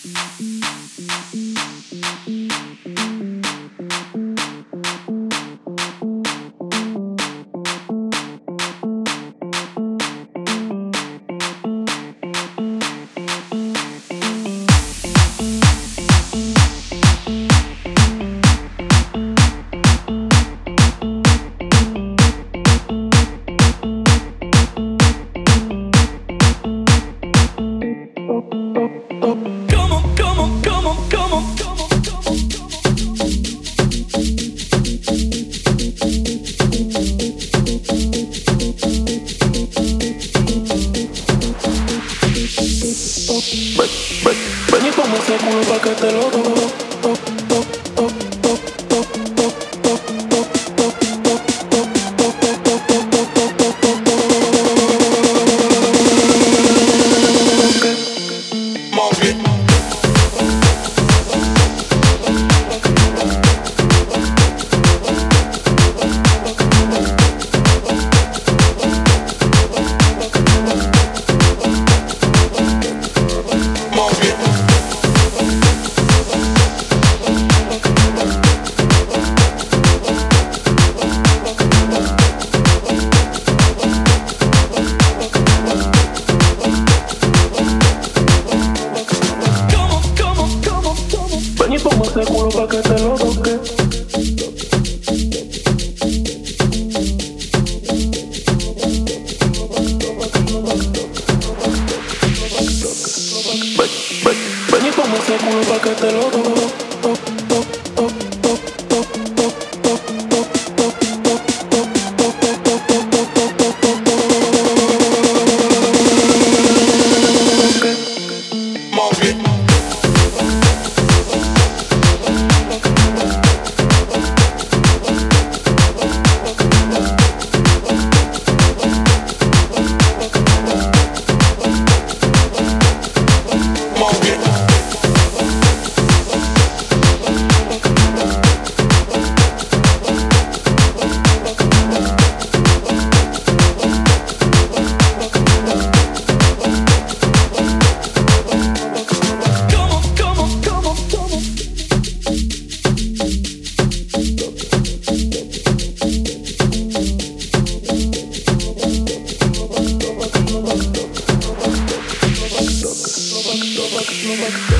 Ven y ponme ese culo pa' que te lo doy. Ven y ponme ese culo pa' que te lo toque. Ven y ponme ese culo pa' que te lo toque. Back.